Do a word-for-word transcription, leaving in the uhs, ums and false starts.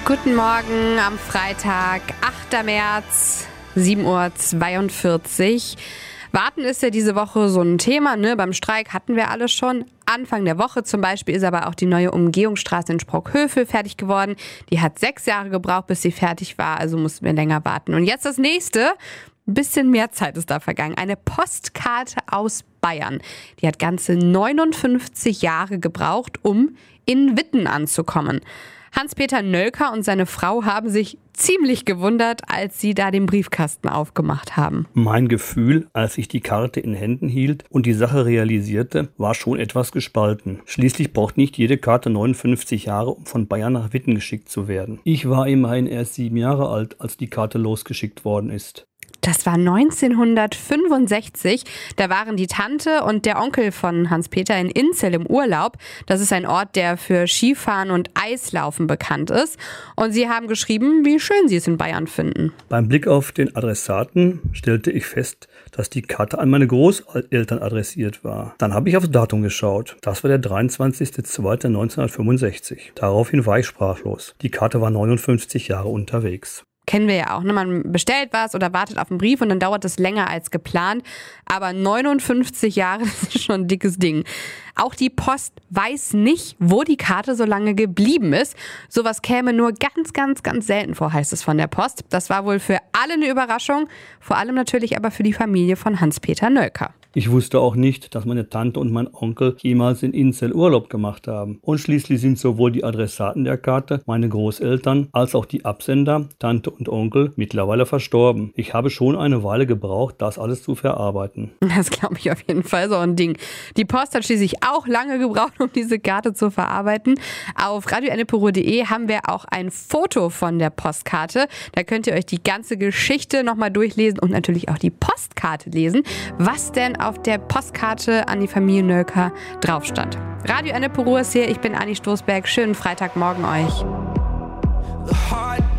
Guten Morgen am Freitag, achter März, sieben Uhr zweiundvierzig. Warten ist ja diese Woche so ein Thema, ne? Beim Streik hatten wir alles schon. Anfang der Woche zum Beispiel ist aber auch die neue Umgehungsstraße in Sprockhövel fertig geworden. Die hat sechs Jahre gebraucht, bis sie fertig war, also mussten wir länger warten. Und jetzt das nächste. Ein bisschen mehr Zeit ist da vergangen. Eine Postkarte aus Bayern. Die hat ganze neunundfünfzig Jahre gebraucht, um in Witten anzukommen. Hans-Peter Nölker und seine Frau haben sich ziemlich gewundert, als sie da den Briefkasten aufgemacht haben. Mein Gefühl, als ich die Karte in Händen hielt und die Sache realisierte, war schon etwas gespalten. Schließlich braucht nicht jede Karte neunundfünfzig Jahre, um von Bayern nach Witten geschickt zu werden. Ich war immerhin erst sieben Jahre alt, als die Karte losgeschickt worden ist. Das war neunzehnhundertfünfundsechzig. Da waren die Tante und der Onkel von Hans-Peter in Inzell im Urlaub. Das ist ein Ort, der für Skifahren und Eislaufen bekannt ist. Und sie haben geschrieben, wie schön sie es in Bayern finden. Beim Blick auf den Adressaten stellte ich fest, dass die Karte an meine Großeltern adressiert war. Dann habe ich aufs Datum geschaut. Das war der dreiundzwanzigster zweiter neunzehnhundertfünfundsechzig. Daraufhin war ich sprachlos. Die Karte war neunundfünfzig Jahre unterwegs. Kennen wir ja auch, ne? Man bestellt was oder wartet auf einen Brief und dann dauert es länger als geplant. Aber neunundfünfzig Jahre, das ist schon ein dickes Ding. Auch die Post weiß nicht, wo die Karte so lange geblieben ist. Sowas käme nur ganz, ganz, ganz selten vor, heißt es von der Post. Das war wohl für alle eine Überraschung, vor allem natürlich aber für die Familie von Hans-Peter Nölker. Ich wusste auch nicht, dass meine Tante und mein Onkel jemals in Inzell Urlaub gemacht haben. Und schließlich sind sowohl die Adressaten der Karte, meine Großeltern, als auch die Absender, Tante und Onkel, mittlerweile verstorben. Ich habe schon eine Weile gebraucht, das alles zu verarbeiten. Das glaube ich auf jeden Fall, so ein Ding. Die Post hat schließlich auch lange gebraucht, um diese Karte zu verarbeiten. Auf radio ennepe punkt de haben wir auch ein Foto von der Postkarte. Da könnt ihr euch die ganze Geschichte nochmal durchlesen und natürlich auch die Postkarte lesen, was denn auf der Postkarte an die Familie Nölker drauf stand. Radio Ennepe ist hier, ich bin Anni Stoßberg. Schönen Freitagmorgen euch.